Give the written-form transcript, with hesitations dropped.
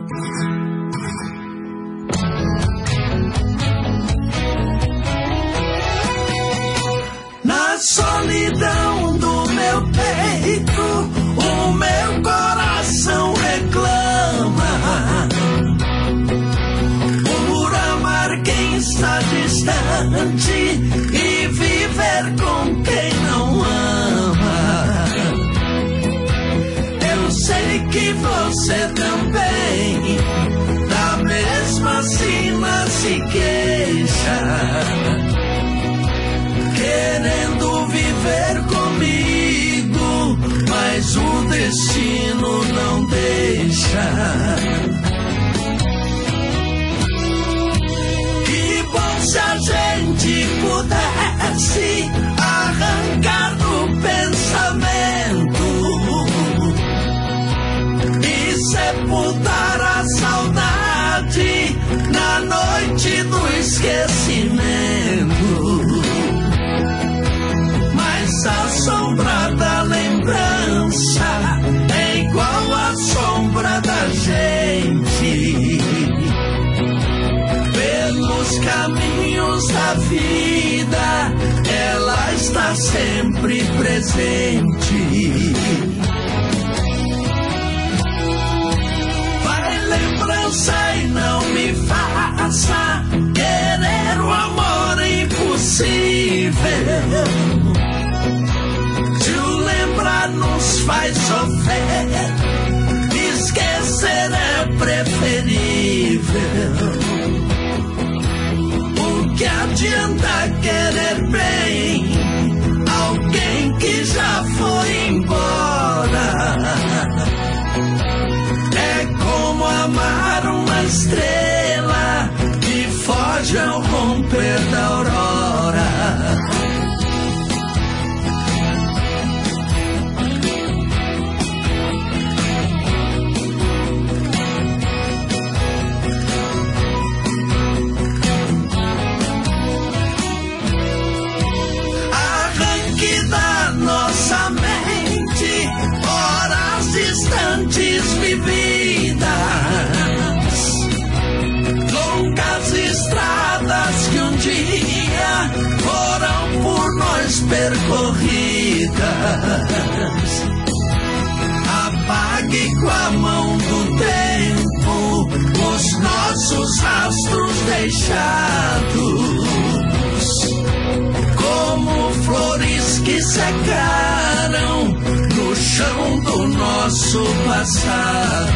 Na solidão do meu peito, o meu coração reclama por amar quem está distante e viver com quem não ama. Eu sei que você também da mesma sina se queixa, querendo viver comigo, mas o destino não deixa. Que bom se a gente pudesse arrancar do pensamento e sepultar a saudade na noite do esquecimento. A sombra da lembrança é igual à sombra da gente. Pelos caminhos da vida, ela está sempre presente. Vai lembrança e não me faça querer o amor impossível. Nos faz sofrer, esquecer é preferível. O que adianta querer bem alguém que já foi embora? É como amar uma estrela que foge ao romper da aurora. Vividas, longas estradas que um dia foram por nós percorridas. Apague com a mão do tempo os nossos rastros deixados, como flores que secaram no chão do nosso passado.